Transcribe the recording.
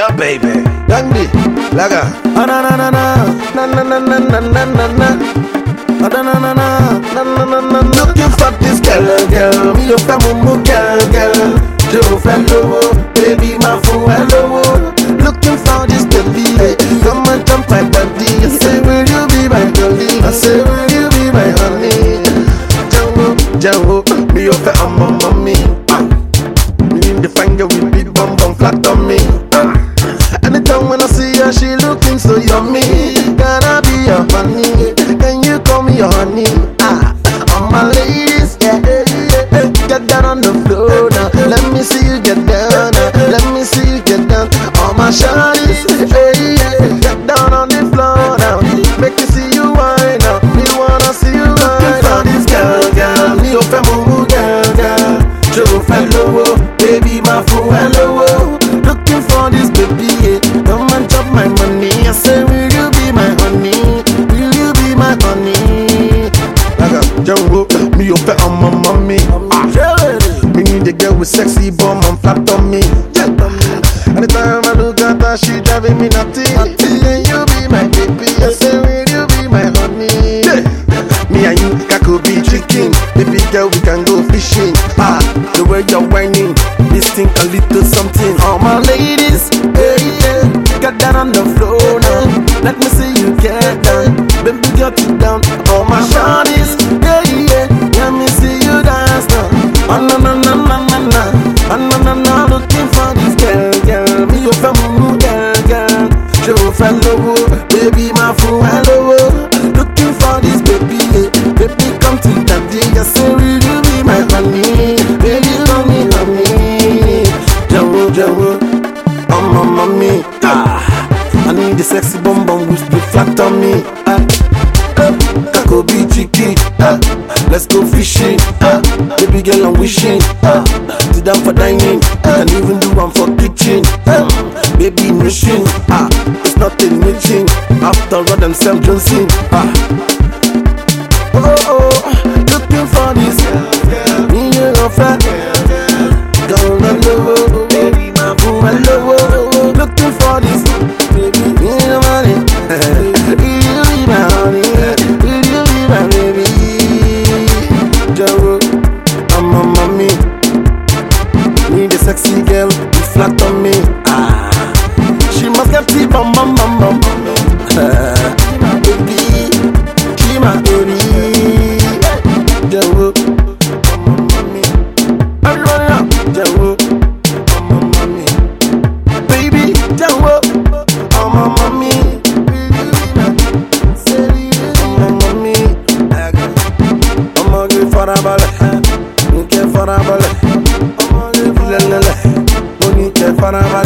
Yeah, baby. Gandhi, Laga. Na na na na na na na na na na na na. Na na na na na na na na. Looking for this girl, me your mumu girl. Joe fellow, baby my fool hello. Looking for this baby, come and jump my body. I say will you be my girlie? I say will you be my honey? Joe, me your mommy. Me need the finger with big bum flat on me. Anytime when I see her, she looking so yummy. Gotta be your honey. Can you call me your honey? All my ladies, yeah, get down on the floor now. Let me see you get down now. Let me see you get down. All my shawties, get down on the floor now. Make me see you wine now. Me wanna see you wine now. This girl, me open mumu girl. Joe fellow, baby my fool hello. Looking for this baby, yeah. Come and chop my money. I say, will you be my honey? Will you be my honey? Jungle, me your pet on my mommy. Me need a girl with sexy bum and flat on me. Anytime I look at her, she driving me nutty. Can you be my baby? I say, will you be my honey? Me and you, could be chicken. Baby girl, we can go fishing. The way you're whining, this thing can lead to something. All my ladies, get down on the floor now. Let me see you get down. Baby, get it down. All my shawties, let me see you dance now. Na na na na na na. Na na na, looking for this girl. Me your mumu girl. Joe fellow, baby my fool hello. Looking for this baby, baby come to daddy. I say, will you be my honey? Baby, call me honey. Joe, I'm my mommy. I need the sexy bum with the flat on me. Could be tricky. Let's go fishing. Baby girl, I'm wishing. Sit down for dining. Can even do one for kitchen. Baby mission. It's not a mission. After all themselves Johnson. Looking for this. Me and your friend. Girl, hello. Baby, my boo, hello. Looking for this. Baby, me and your money. Will you be my honey? Will you be my baby? Joe, I'm my mommy. Need a sexy girl with flat on me. She must get tea bum. Baby, she my baby. Joe, I'm my mommy. Everybody up, Joe, I'm my mommy. Baby, Joe, I'm my mommy. Farabalẹ̀,